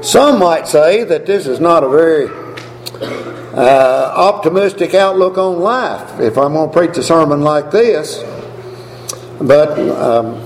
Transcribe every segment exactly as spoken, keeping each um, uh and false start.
Some might say that this is not a very uh, optimistic outlook on life if I'm going to preach a sermon like this. But um,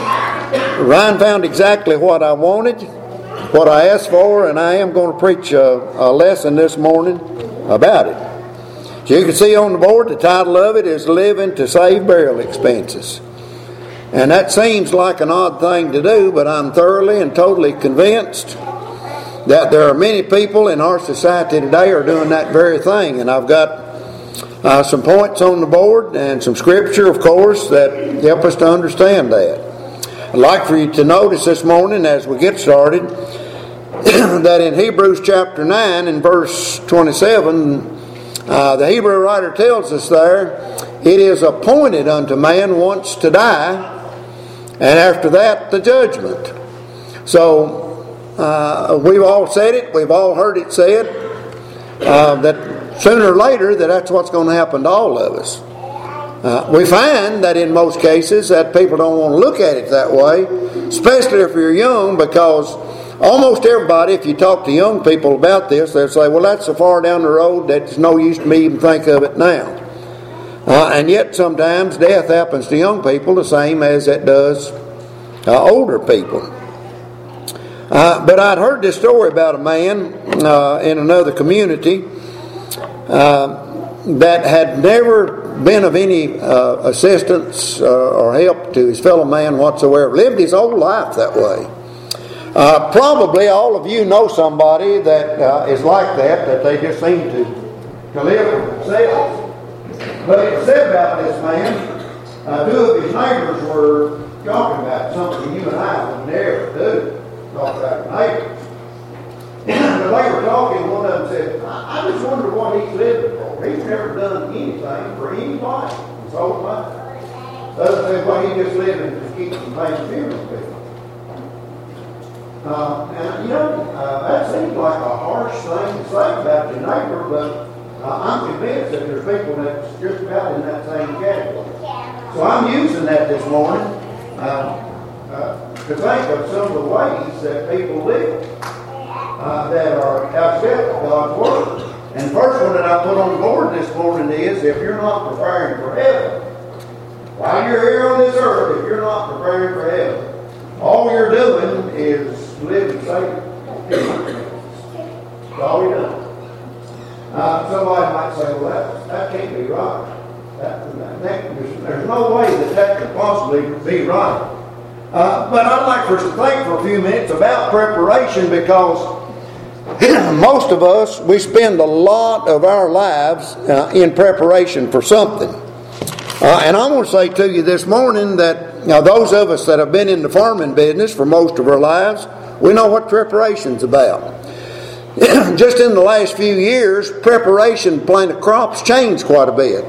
Ryan found exactly what I wanted, what I asked for, and I am going to preach a, a lesson this morning about it. So you can see on the board, the title of it is Living to Save Burial Expenses. And that seems like an odd thing to do, but I'm thoroughly and totally convinced that there are many people in our society today are doing that very thing. And I've got uh, some points on the board and some scripture, of course, that help us to understand that. I'd like for you to notice this morning as we get started that in Hebrews chapter nine and verse twenty-seven, uh, the Hebrew writer tells us there, it is appointed unto man once to die, and after that the judgment. So uh, we've all said it, we've all heard it said, uh, that sooner or later that that's what's going to happen to all of us. Uh, we find that in most cases that people don't want to look at it that way, especially if you're young, because almost everybody, if you talk to young people about this, they'll say, well, that's so far down the road that it's no use to me even think of it now. Uh, and yet sometimes death happens to young people the same as it does uh, older people. Uh, but I'd heard this story about a man uh, in another community uh, that had never been of any uh, assistance uh, or help to his fellow man whatsoever. Lived his whole life that way. Uh, probably all of you know somebody that uh, is like that, that they just seem to, to live for themselves. But it was said about this man, uh, two of his neighbors were talking about something you and I would never do. Talk about neighbors. But they were talking, one of them said, I, I just wonder what he's living for. He's never done anything for anybody his whole life. The other said, well, he's just living to keep from paying funeral people. Uh, and you know, uh, that seems like a harsh thing to say about your neighbor, but uh, I'm convinced that there's people that's just about in that same category. So I'm using that this morning uh, uh, to think of some of the ways that people live uh, that are outside of God's Word. And the first one that I put on the board this morning is, if you're not preparing for heaven, while you're here on this earth, if you're not preparing for heaven, all you're doing is living safe. That's all you're doing. Uh, somebody might say, well, that, that can't be right. That, that, that, there's, there's no way that that could possibly be right. Uh, but I'd like for us to think for a few minutes about preparation, because most of us, we spend a lot of our lives uh, in preparation for something. Uh, and I want to say to you this morning that now those of us that have been in the farming business for most of our lives, we know what preparation's about. Just in the last few years, preparation to plant crops changed quite a bit.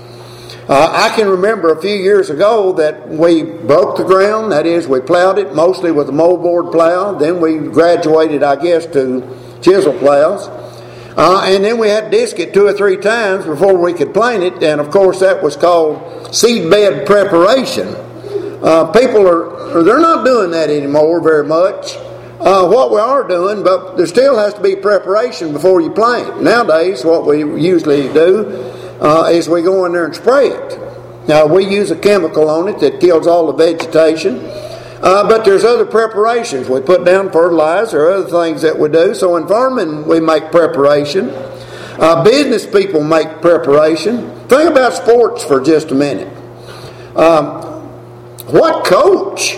Uh, I can remember a few years ago that we broke the ground, that is, we plowed it mostly with a moldboard plow. Then we graduated, I guess, to chisel plows. Uh, and then we had to disc it two or three times before we could plant it. And of course, that was called seed bed preparation. Uh, people are, they're not doing that anymore very much. Uh, what we are doing, but there still has to be preparation before you plant. Nowadays, what we usually do uh, is we go in there and spray it. Now, we use a chemical on it that kills all the vegetation. Uh, but there's other preparations. We put down fertilizer or other things that we do. So in farming, we make preparation. Uh, business people make preparation. Think about sports for just a minute. Um, what coach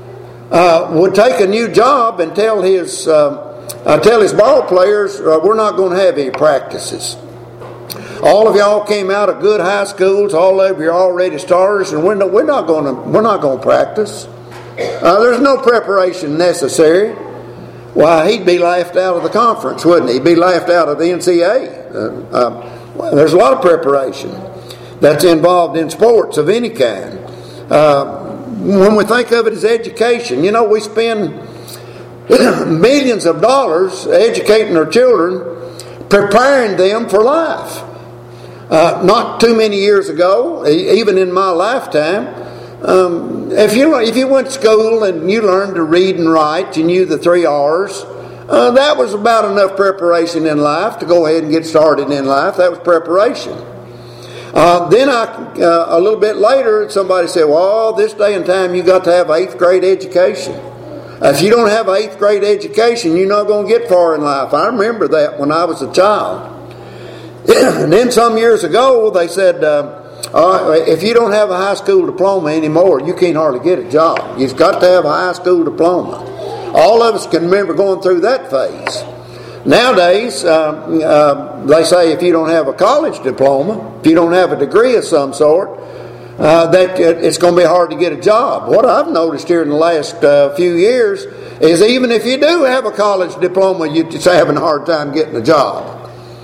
uh, would take a new job and tell his uh, uh, tell his ball players, uh, we're not going to have any practices. All of y'all came out of good high schools. All of you are already stars, and we're not, we're not going to we're not going to practice. Uh, there's no preparation necessary. Why, he'd be laughed out of the conference, wouldn't he? He'd be laughed out of the N C A A. Uh, uh, well, there's a lot of preparation that's involved in sports of any kind. Uh, when we think of it as education, you know, we spend millions of dollars educating our children, preparing them for life. Uh, not too many years ago, even in my lifetime, Um, if you if you went to school and you learned to read and write, you knew the three R's, Uh, that was about enough preparation in life to go ahead and get started in life. That was preparation. Uh, then I, uh, a little bit later, somebody said, well, this day and time you got to have eighth grade education. If you don't have an eighth grade education, you're not going to get far in life. I remember that when I was a child. And then some years ago, they said, uh, uh, if you don't have a high school diploma anymore, you can't hardly get a job. You've got to have a high school diploma. All of us can remember going through that phase. Nowadays, uh, uh, they say if you don't have a college diploma, if you don't have a degree of some sort, uh, that it's going to be hard to get a job. What I've noticed here in the last uh, few years is even if you do have a college diploma, you're just having a hard time getting a job.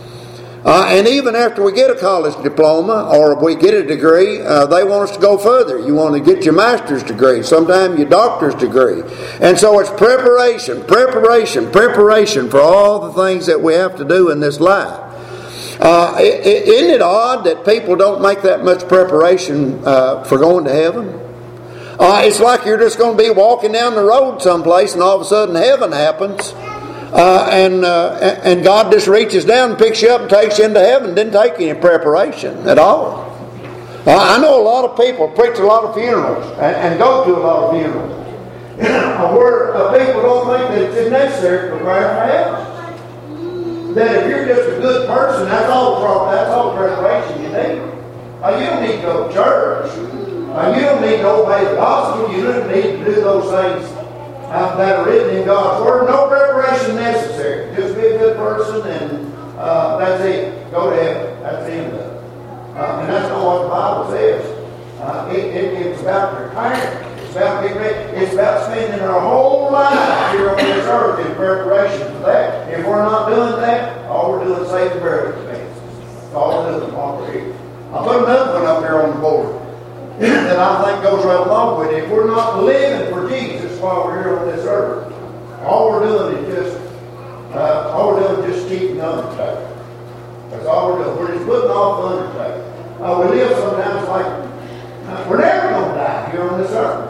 Uh, and even after we get a college diploma or if we get a degree, uh, they want us to go further. You want to get your master's degree, sometimes your doctor's degree. And so it's preparation, preparation, preparation for all the things that we have to do in this life. Uh, isn't it odd that people don't make that much preparation uh, for going to heaven? Uh, it's like you're just going to be walking down the road someplace and all of a sudden heaven happens. Uh, and uh, and God just reaches down and picks you up and takes you into heaven. Didn't take any preparation at all. Uh, I know a lot of people preach a lot of funerals and, and go to a lot of funerals where uh, people don't think that it's necessary to prepare for heaven. That if you're just a good person, that's all that's all preparation you need. Uh, you don't need to go to church. Uh, you don't need to obey the gospel. You don't need to do those things Uh, that are written in God's Word. No preparation necessary. Just be a good person and uh, that's it. Go to heaven. That's the end of it. Uh, and that's not what the Bible says. Uh, it, it, it's about preparing. It's about getting ready. It's about spending our whole life here on this earth in preparation for that. If we're not doing that, all we're doing is saving burial expenses. That's all we're doing while we're here. I'll put another one up here on the board that I think goes right along with it. If we're not living for Jesus while we're here on this earth, all we're doing is just uh, all we're doing is just keeping the undertaker. That's all we're doing. We're just putting off the undertaker. Uh, we live sometimes like uh, we're never going to die here on this earth,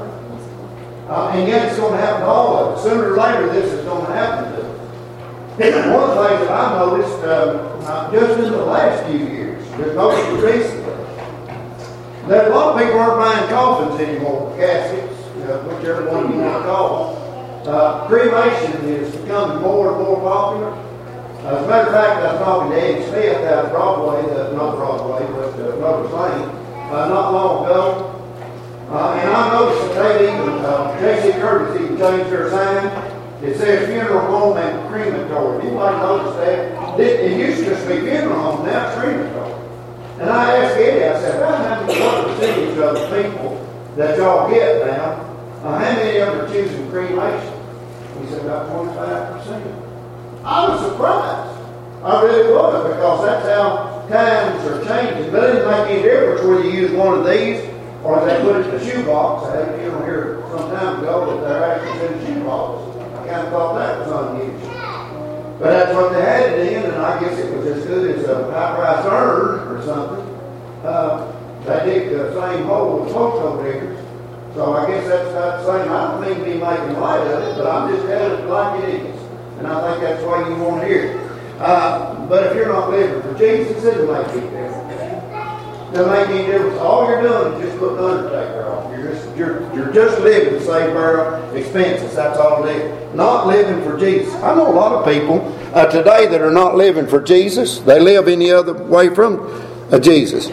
uh, and yet it's going to happen to all of us. Sooner or later, this is going to happen to us. One of the things that I noticed um, uh, just in the last few years, just noticed recently, that a lot of people aren't buying coffins anymore, caskets, uh, whichever one you want to call it. Uh, cremation is becoming more and more popular. Uh, as a matter of fact, I was talking to Eddie Smith out of Broadway, uh, not Broadway, but uh, Rubber Lane, uh, not long ago. Uh, and I noticed that they even, uh, J C Curtis even changed their sign. It says funeral home and crematory. Anybody notice that? It, it used to just be funeral home, now it's crematory. And I asked Eddie, I said, well, how many what percentage of the people that y'all get now, uh, how many of them are choosing cremation? He said, about twenty-five percent. I was surprised. I really was, because that's how times are changing. But it didn't make any difference whether you use one of these or they put it in a shoebox. I had a funeral here some time ago that they're actually in a shoebox. I kind of thought that was unusual. But that's what they had it in, and I guess it was as good as a high-price urn or something. Uh, they dig the same hole with photo diggers. So I guess that's not the same. I don't mean to be making light of it, but I'm just telling it like it is. And I think that's the way you want to hear it. Uh, but if you're not living for Jesus, it doesn't make any difference. It doesn't make any difference. All you're doing is just putting the undertaker off. You're just, you're, you're just living to save burial expenses. That's all it is. Not living for Jesus. I know a lot of people uh, today that are not living for Jesus. They live any other way from uh, Jesus.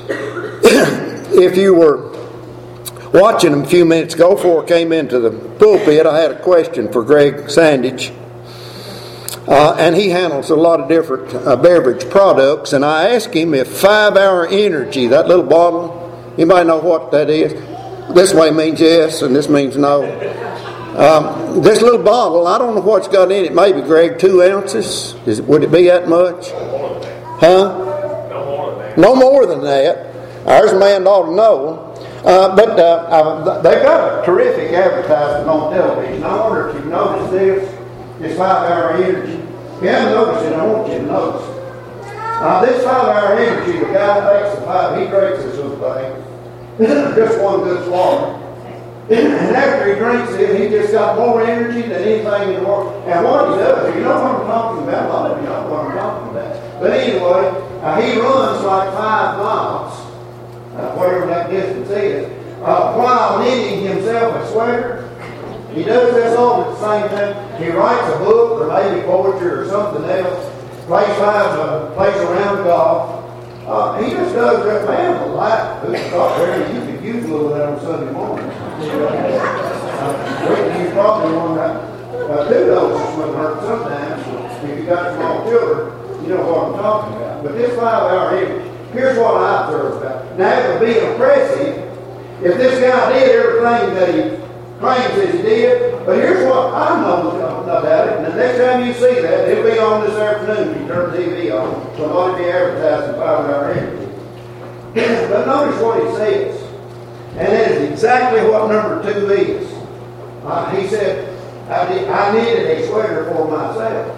If you were watching them a few minutes ago before I came into the pulpit, I had a question for Greg Sandage. Uh, and he handles a lot of different uh, beverage products. And I asked him if five hour Energy, that little bottle, anybody know what that is? This way means yes, and this means no. Um, this little bottle, I don't know what's got in it. Maybe, Greg, two ounces? Is, would it be that much? Huh? No more than that. Ours man ought to know. Uh, but uh, uh, they've got a terrific advertisement on television. I wonder if you've noticed this. It's five hour Energy. If you haven't noticed it, I want you to notice it. Uh, this five hour Energy, the guy takes the five, he drinks this little thing. Just one good swallow. And after he drinks it, he just got more energy than anything in the world. And what he does, you know what I'm talking about? A lot of you know what I'm talking about. But anyway, uh, he runs like five miles, uh, whatever that distance is, uh, while knitting himself a sweater. He does this all at the same time. He writes a book or maybe poetry or something else, plays five, uh, plays around golf. Uh, he just does that. Man, the life. Who thought, Barry, you could use a little of that on Sunday morning. Uh, you probably want to uh, do those would hurt sometimes. If you got small children, you know what I'm talking about. But this five-hour image, here's what I observed about it. Now, it would be impressive if this guy did everything that he claims that he did. But here's what I know about it. And the next time you see that, it'll be on this afternoon if you turn the T V on. Somebody be advertising five-hour image. But notice what he says. And that is exactly what number two is. Uh, he said, I, did, I needed a sweater for myself.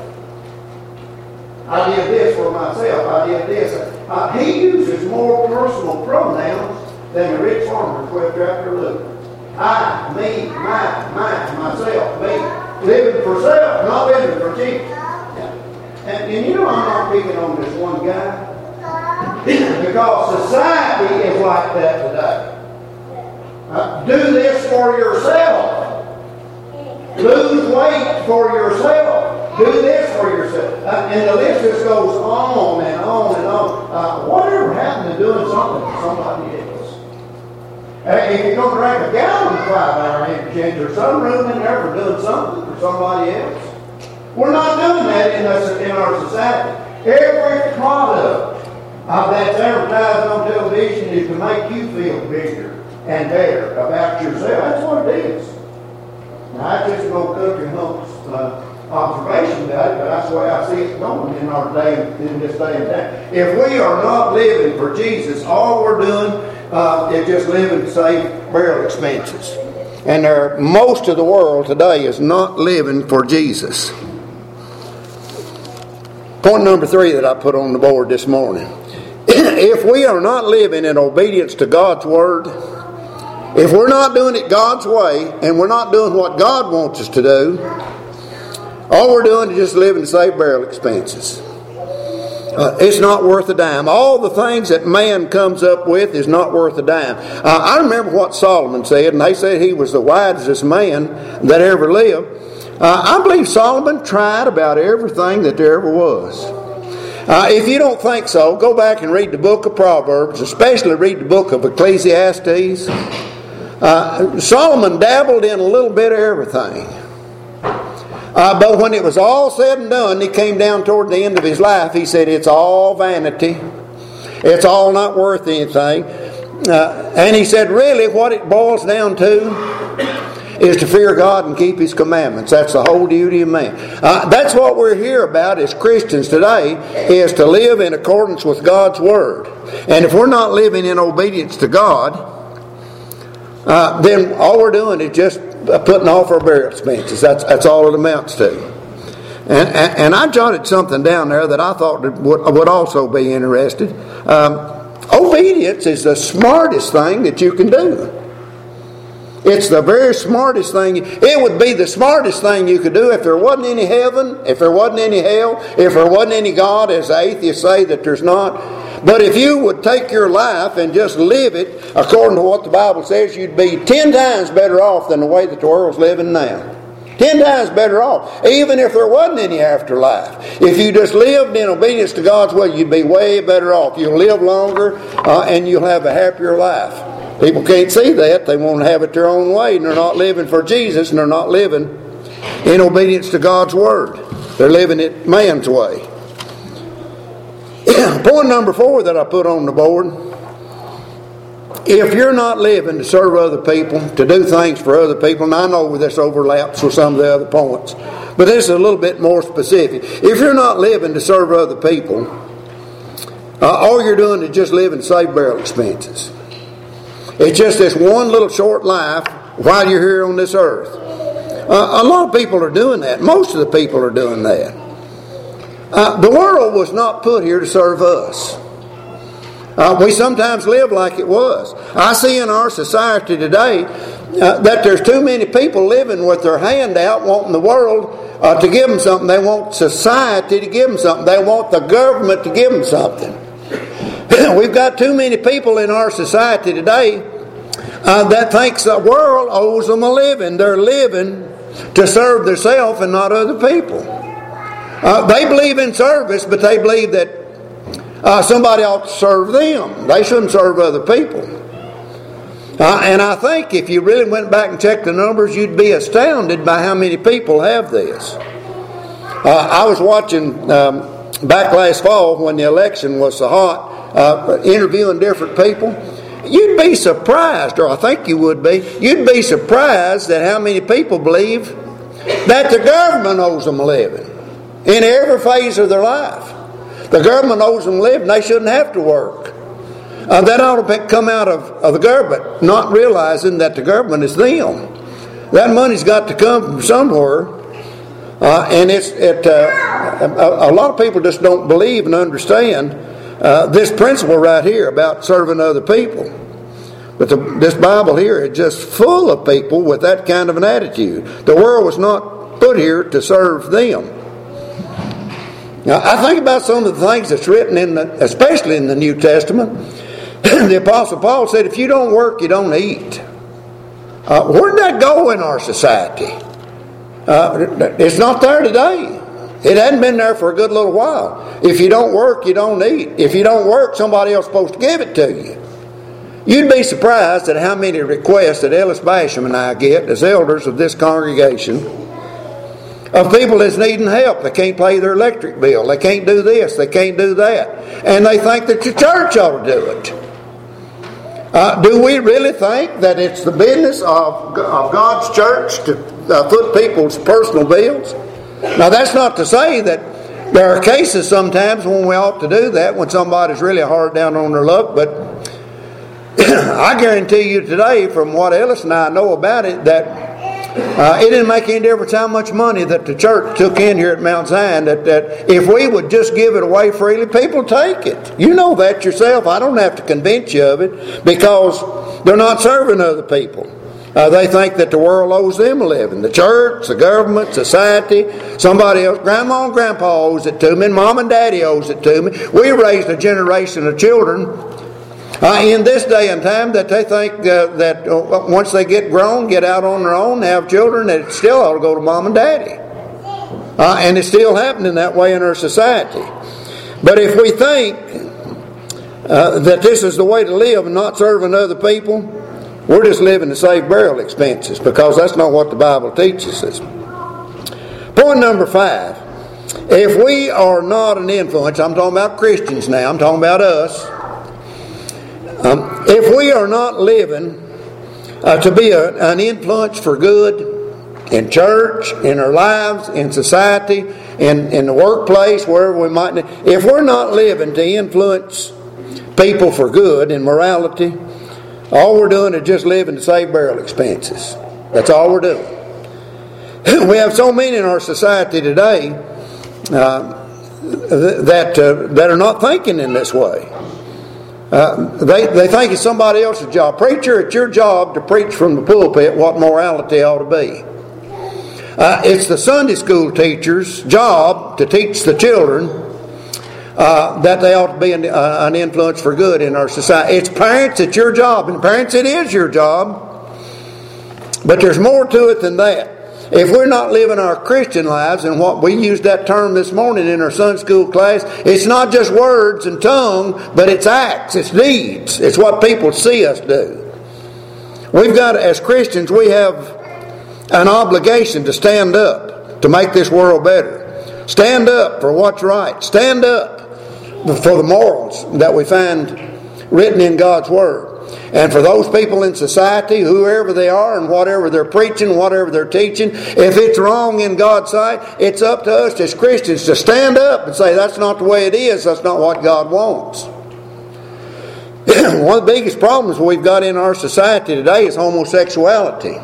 I did this for myself. I did this. Uh, he uses more personal pronouns than the rich farmer twelve chapter Luke. I, me, my, mine, myself, me. Living for self, not living for Jesus. And, and you know I'm not picking on this one guy. Because society is like that today. Uh, do this for yourself. Lose weight for yourself. Do this for yourself. Uh, and the list just goes on and on and on. Uh, whatever happened to doing something for somebody else? Uh, if you're going to drink a gallon of five-hour interchange, there's some room in there for doing something for somebody else. We're not doing that in, us, in our society. Every product uh, that's advertised on television is to make you feel bigger and better about yourself. That's what it is. Now, that's just no country humps uh, observation about it, but that's the way I see it going in our day, in this day and time. If we are not living for Jesus, all we're doing uh, is just living to save burial expenses. And there, most of the world today is not living for Jesus. Point number three that I put on the board this morning. If we are not living in obedience to God's Word, if we're not doing it God's way, and we're not doing what God wants us to do, all we're doing is just living to save burial expenses. Uh, it's not worth a dime. All the things that man comes up with is not worth a dime. Uh, I remember what Solomon said, and they said he was the wisest man that ever lived. Uh, I believe Solomon tried about everything that there ever was. Uh, if you don't think so, go back and read the book of Proverbs, especially read the book of Ecclesiastes. Uh, Solomon dabbled in a little bit of everything. Uh, but when it was all said and done, he came down toward the end of his life, he said, it's all vanity. It's all not worth anything. Uh, and he said, really, what it boils down to is to fear God and keep His commandments. That's the whole duty of man. Uh, that's what we're here about as Christians today, is to live in accordance with God's Word. And if we're not living in obedience to God, uh, then all we're doing is just putting off our burial expenses. That's, that's all it amounts to. And, and, and I jotted something down there that I thought would, would also be interested. Um, obedience is the smartest thing that you can do. It's the very smartest thing. It would be the smartest thing you could do if there wasn't any heaven, if there wasn't any hell, if there wasn't any God, as the atheists say that there's not. But if you would take your life and just live it according to what the Bible says, you'd be ten times better off than the way that the world's living now. Ten times better off, even if there wasn't any afterlife. If you just lived in obedience to God's will, you'd be way better off. You'll live longer uh, and you'll have a happier life. People can't see that. They want to have it their own way, and they're not living for Jesus, and they're not living in obedience to God's Word. They're living it man's way. Point number four that I put on the board. If you're not living to serve other people, to do things for other people, and I know this overlaps with some of the other points, but this is a little bit more specific. If you're not living to serve other people, uh, all you're doing is just living to save burial expenses. It's just this one little short life while you're here on this earth. Uh, a lot of people are doing that. Most of the people are doing that. Uh, the world was not put here to serve us. Uh, we sometimes live like it was. I see in our society today uh, that there's too many people living with their hand out, wanting the world uh, to give them something. They want society to give them something. They want the government to give them something. We've got too many people in our society today uh, that thinks the world owes them a living. They're living to serve themselves and not other people. Uh, they believe in service, but they believe that Uh, somebody ought to serve them. They shouldn't serve other people. Uh, and I think if you really went back and checked the numbers, you'd be astounded by how many people have this. Uh, I was watching um, back last fall when the election was so hot, uh, interviewing different people. You'd be surprised, or I think you would be, you'd be surprised at how many people believe that the government owes them a living in every phase of their life. The government owes them a living. They shouldn't have to work. Uh, that ought to come out of, of the government, not realizing that the government is them. That money's got to come from somewhere. Uh, and it's it. Uh, a, a lot of people just don't believe and understand uh, this principle right here about serving other people. But the, this Bible here is just full of people with that kind of an attitude. The world was not put here to serve them. Now, I think about some of the things that's written in the, especially in the New Testament. The Apostle Paul said, if you don't work, you don't eat. Uh, where did that go in our society? Uh, it's not there today. It hadn't been there for a good little while. If you don't work, you don't eat. If you don't work, somebody else is supposed to give it to you. You'd be surprised at how many requests that Ellis Basham and I get as elders of this congregation of people that's needing help. They can't pay their electric bill. They can't do this. They can't do that. And they think that the church ought to do it. Uh, do we really think that it's the business of, of God's church to uh, foot people's personal bills? Now, that's not to say that there are cases sometimes when we ought to do that, when somebody's really hard down on their luck. But I guarantee you today, from what Ellis and I know about it, that Uh, it didn't make any difference how much money that the church took in here at Mount Zion, that, that if we would just give it away freely, people take it. You know that yourself. I don't have to convince you of it, because they're not serving other people. Uh, they think that the world owes them a living. The church, the government, society, somebody else. Grandma and Grandpa owes it to me, and Mom and Daddy owes it to me. We raised a generation of children Uh, in this day and time that they think uh, that uh, once they get grown, get out on their own, have children, that it still ought to go to Mom and Daddy. Uh, and it's still happening that way in our society. But if we think uh, that this is the way to live and not serving other people, we're just living to save burial expenses, because that's not what the Bible teaches us. Point number five. If we are not an influence, I'm talking about Christians now, I'm talking about us. Um, if we are not living uh, to be a, an influence for good in church, in our lives, in society, in, in the workplace, wherever we might, if we're not living to influence people for good in morality, all we're doing is just living to save burial expenses. That's all we're doing. We have so many in our society today uh, that uh, that are not thinking in this way. Uh, they, they think it's somebody else's job. Preacher, it's your job to preach from the pulpit what morality ought to be. Uh, it's the Sunday school teacher's job to teach the children uh, that they ought to be an, uh, an influence for good in our society. It's parents, it's your job. And parents, it is your job. But there's more to it than that. If we're not living our Christian lives, and what we used that term this morning in our Sunday school class, it's not just words and tongue, but it's acts, it's deeds. It's what people see us do. We've got, as Christians, we have an obligation to stand up to make this world better. Stand up for what's right. Stand up for the morals that we find written in God's Word. And for those people in society, whoever they are and whatever they're preaching, whatever they're teaching, if it's wrong in God's sight, it's up to us as Christians to stand up and say, that's not the way it is, that's not what God wants. One of the biggest problems we've got in our society today is homosexuality.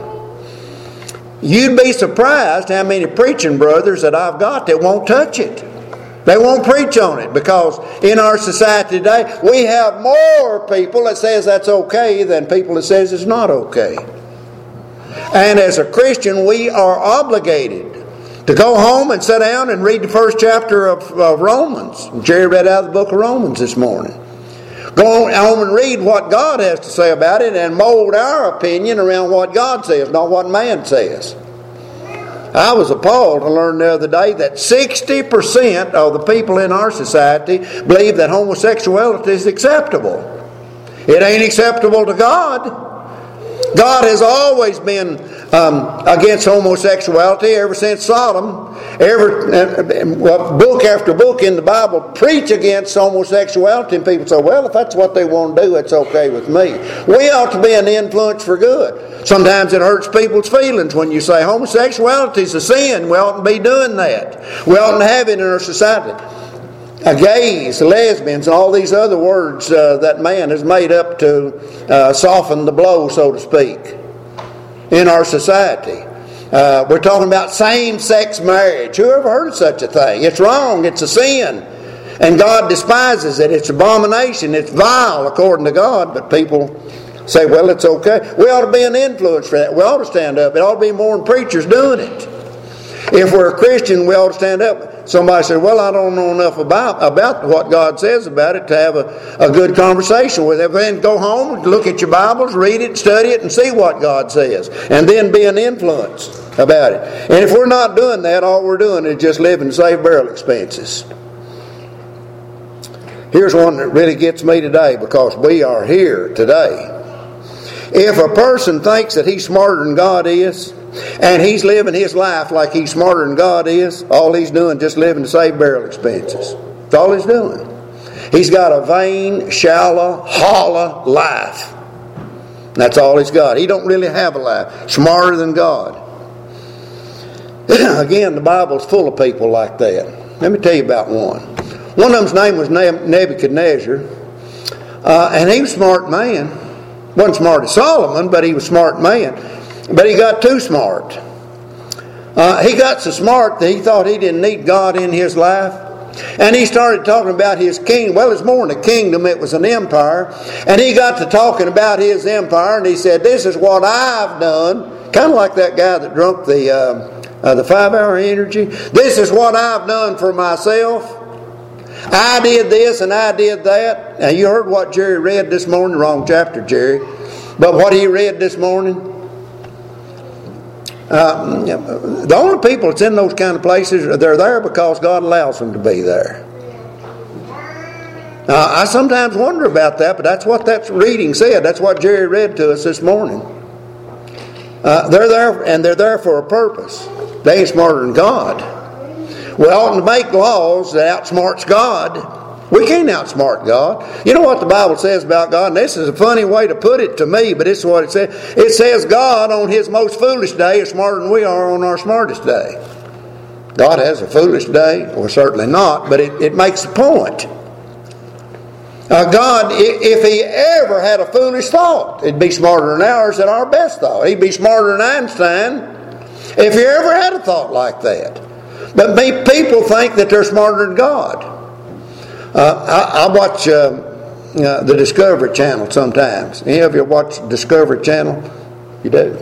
You'd be surprised how many preaching brothers that I've got that won't touch it. They won't preach on it because in our society today, we have more people that says that's okay than people that says it's not okay. And as a Christian, we are obligated to go home and sit down and read the first chapter of, of Romans. Jerry read out of the book of Romans this morning. Go home and read what God has to say about it and mold our opinion around what God says, not what man says. I was appalled to learn the other day that sixty percent of the people in our society believe that homosexuality is acceptable. It ain't acceptable to God. God has always been um, against homosexuality ever since Sodom. Every uh, well, book after book in the Bible preach against homosexuality, and people say, well, if that's what they want to do, it's okay with me. We ought to be an influence for good. Sometimes it hurts people's feelings when you say homosexuality is a sin. We oughtn't be doing that. We oughtn't have it in our society. Uh, gays, lesbians, all these other words uh, that man has made up to uh, soften the blow, so to speak, in our society. Uh, we're talking about same-sex marriage. Who ever heard of such a thing? It's wrong. It's a sin. And God despises it. It's abomination. It's vile according to God. But people say, well, it's okay. We ought to be an influence for that. We ought to stand up. It ought to be more than preachers doing it. If we're a Christian, we ought to stand up. Somebody said, well, I don't know enough about, about what God says about it to have a, a good conversation with it. Then go home, look at your Bibles, read it, study it, and see what God says. And then be an influence about it. And if we're not doing that, all we're doing is just living to save burial expenses. Here's one that really gets me today because we are here today. If a person thinks that he's smarter than God is, and he's living his life like he's smarter than God is, all he's doing is just living to save burial expenses. That's all he's doing. He's got a vain, shallow, hollow life. That's all he's got. He don't really have a life smarter than God. Again, the Bible's full of people like that. Let me tell you about one. One of them's name was Nebuchadnezzar, uh, and he was a smart man. Wasn't smart as Solomon, but he was a smart man. But he got too smart. Uh, he got so smart that he thought he didn't need God in his life. And he started talking about his kingdom. Well, it's more than a kingdom, it was an empire. And he got to talking about his empire, and he said, this is what I've done. Kind of like that guy that drunk the, uh, uh, the five-hour energy. This is what I've done for myself. I did this and I did that. Now, you heard what Jerry read this morning. Wrong chapter, Jerry. But what he read this morning. Uh, the only people that's in those kind of places, they're there because God allows them to be there. Uh, I sometimes wonder about that, but that's what that reading said. That's what Jerry read to us this morning. Uh, they're there, and they're there for a purpose. They ain't smarter than God. We oughtn't to make laws that outsmarts God. We can't outsmart God. You know what the Bible says about God? And this is a funny way to put it to me, but this is what it says. It says God on His most foolish day is smarter than we are on our smartest day. God has a foolish day, or certainly not, but it, it makes a point. Uh, God, if He ever had a foolish thought, it'd be smarter than ours at our best thought. He'd be smarter than Einstein if He ever had a thought like that. But people think that they're smarter than God. Uh, I, I watch uh, uh, the Discovery Channel sometimes. Any of you watch the Discovery Channel? You do.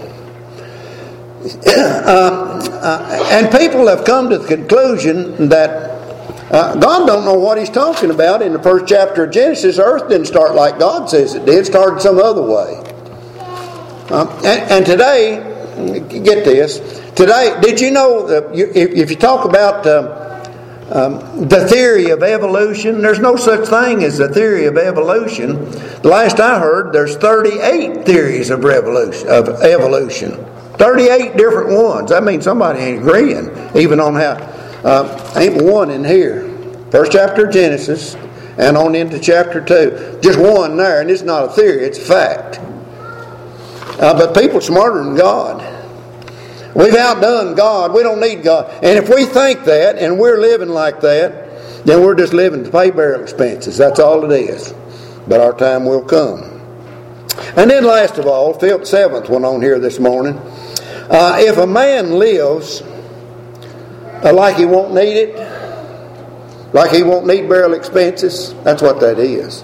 uh, uh, and people have come to the conclusion that uh, God don't know what He's talking about. In the first chapter of Genesis, the earth didn't start like God says it did. It started some other way. Uh, and, and today, get this. Today, did you know that you, if, if you talk about uh, um, the theory of evolution, there's no such thing as the theory of evolution. The last I heard, there's thirty-eight theories of revolution, of evolution. thirty-eight different ones. That means somebody ain't agreeing, even on how. Uh, ain't one in here. First chapter of Genesis, and on into chapter two. Just one there, and it's not a theory, it's a fact. Uh, but people are smarter than God. We've outdone God. We don't need God. And if we think that, and we're living like that, then we're just living to pay burial expenses. That's all it is. But our time will come. And then last of all, fifth, seventh one on here this morning. Uh, if a man lives uh, like he won't need it, Like he won't need burial expenses. That's what that is.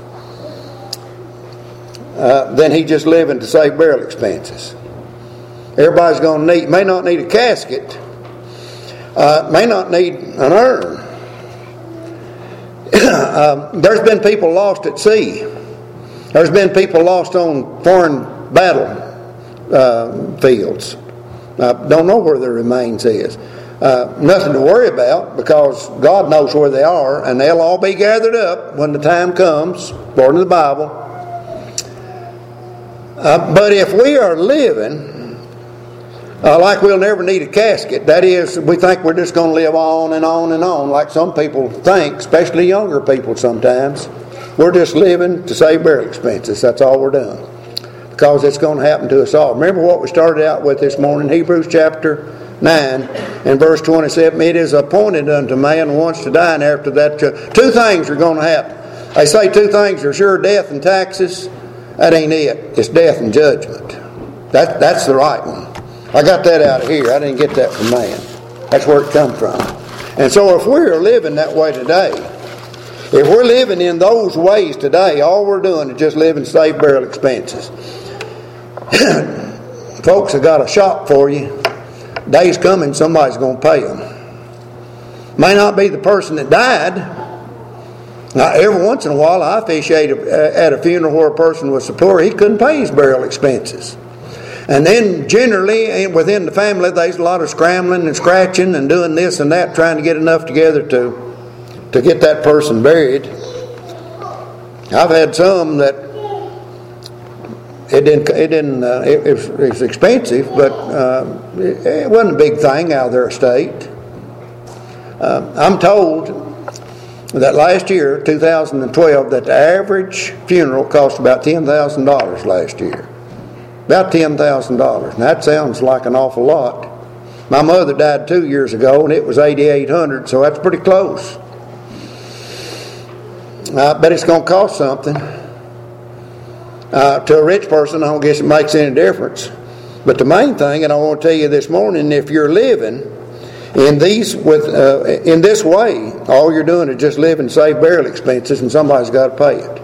Uh, then he just living to save burial expenses. Everybody's going to need, may not need a casket, uh, may not need an urn. uh, there's been people lost at sea. There's been people lost on foreign battle uh, fields. I don't know where their remains is. Uh, nothing to worry about, because God knows where they are, and they'll all be gathered up when the time comes, according to the Bible. Uh, but if we are living uh, like we'll never need a casket, that is, we think we're just going to live on and on and on, like some people think, especially younger people sometimes. We're just living to save burial expenses. That's all we're doing, because it's going to happen to us all. Remember what we started out with this morning, Hebrews chapter nine and verse twenty-seven. It is appointed unto man once to die, and after that two things are going to happen. They say two things are sure: death and taxes. That ain't it. It's death and judgment. That, that's the right one. I got that out of here. I didn't get that from man. That's where it come from. And so if we're living that way today, if we're living in those ways today, all we're doing is just living to save burial expenses. Folks, I got a shop for you. Day's coming, somebody's going to pay them. May not be the person that died. Now, every once in a while, I officiated at a funeral where a person was so poor he couldn't pay his burial expenses. And then generally, within the family, there's a lot of scrambling and scratching and doing this and that, trying to get enough together to to get that person buried. I've had some that it didn't. It didn't. Uh, it, it, was, it was expensive, but uh, it, it wasn't a big thing out of their estate. Uh, I'm told that last year, two thousand twelve, that the average funeral cost about ten thousand dollars last year. About ten thousand dollars. And that sounds like an awful lot. My mother died two years ago, and it was eighty-eight hundred dollars, so that's pretty close. I bet it's going to cost something. Uh, to a rich person, I don't guess it makes any difference. But the main thing, and I want to tell you this morning, if you're living In these with uh, in this way, all you're doing is just live and save burial expenses, and somebody's got to pay it.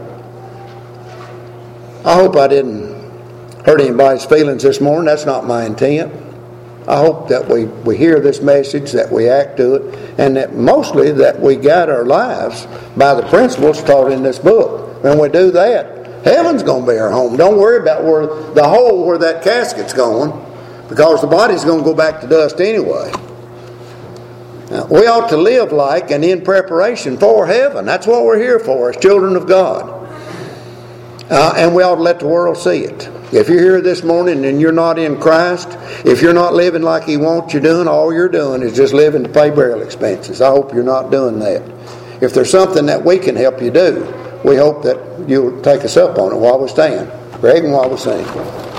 I hope I didn't hurt anybody's feelings this morning. That's not my intent. I hope that we, we hear this message, that we act to it, and that mostly that we guide our lives by the principles taught in this book. When we do that, heaven's going to be our home. Don't worry about where the hole where that casket's going, because the body's going to go back to dust anyway. Now, we ought to live like and in preparation for heaven. That's what we're here for, as children of God. Uh, and we ought to let the world see it. If you're here this morning and you're not in Christ, if you're not living like He wants you doing, all you're doing is just living to pay burial expenses. I hope you're not doing that. If there's something that we can help you do, we hope that you'll take us up on it while we stand. Greg, and while we sing.